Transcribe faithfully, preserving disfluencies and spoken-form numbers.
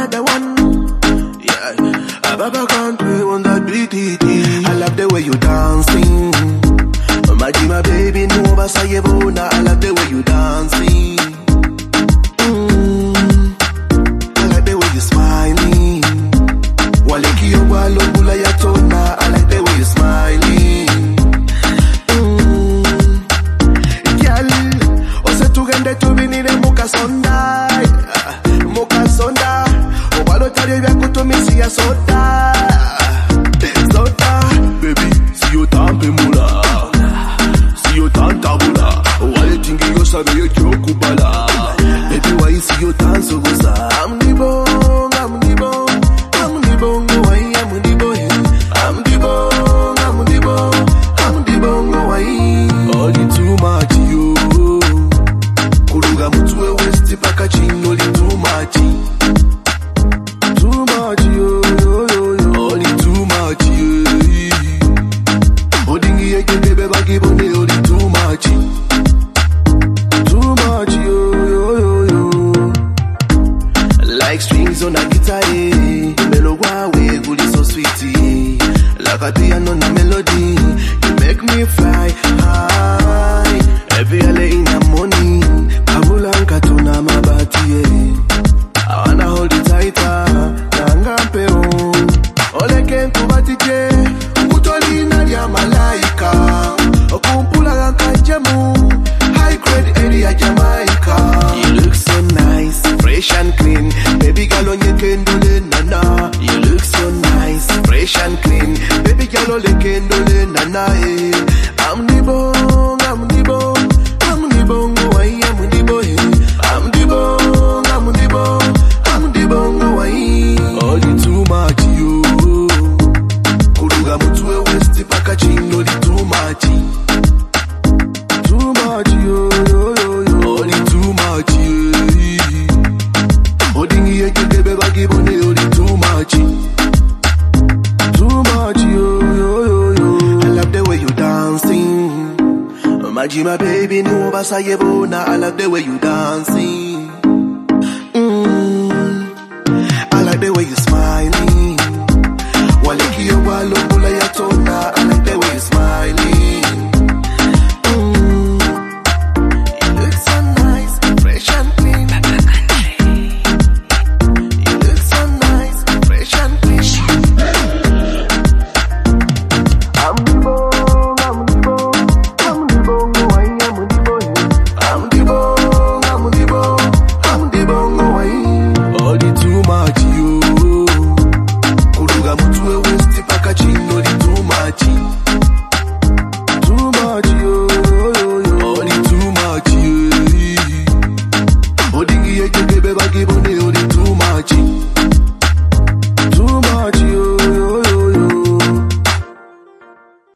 the one. Yeah, Baba can't play on that beat. I love the way you dancing. Maji, my baby, no basayebona. I love the way you dancing. Mm. I like the way you smiling. Waleki yo walo bula ya tona. I like the way you smiling. Mm. Girl, ose tugende tubinire muka sonda, muka sonda. Obalo tari vya kutumisi ya soda, soda. Baby, si yo tampe mula. Yo tanta bula, wale tingi yo sabe yo chokubala. Baby, why you see yo tan so goza? I'm the bong, I'm the bong, I'm the bong, why I'm the boy? I'm the bong, I'm the bong, I'm the bong, why? All the too much yo. Kuruga mutwe westi paka chino li too much. Too much yo, yo, yo, yo. All the too much yo. Odingi yeke bebe bagi bone yo. Too much, yo, yo, yo, yo. Like strings on a guitar, eh. Melody, we good is so sweet, eh. Like a piano na melody, you make me fly high. Every alley in the morning, kabulanka tuna mabati, eh. I wanna hold it tighter, nangampe on. Ole ken kubatije, utoli na ya malaika. Okumpula kanjemu, high grade area Jamaica. You look so nice, fresh and clean. Baby girl on your kendole nana. You look so nice, fresh and clean. Baby girl on your kendole nana. Eh. I'm the bong, I'm the bong, I'm the bong, why I'm the boy. I'm the bong, I'm the bong, I'm the bong, why. All the too much you. Kuruga mutwe westi paka chino di too much. Too much, yo, yo, yo, yo. Only too much, yeah. Odingi yeke bebe bagi bone, only too much. Too much, yo, yo, yo, yo. I love the way you dancing. Maji, my baby, no basayebona. I love the way you dancing.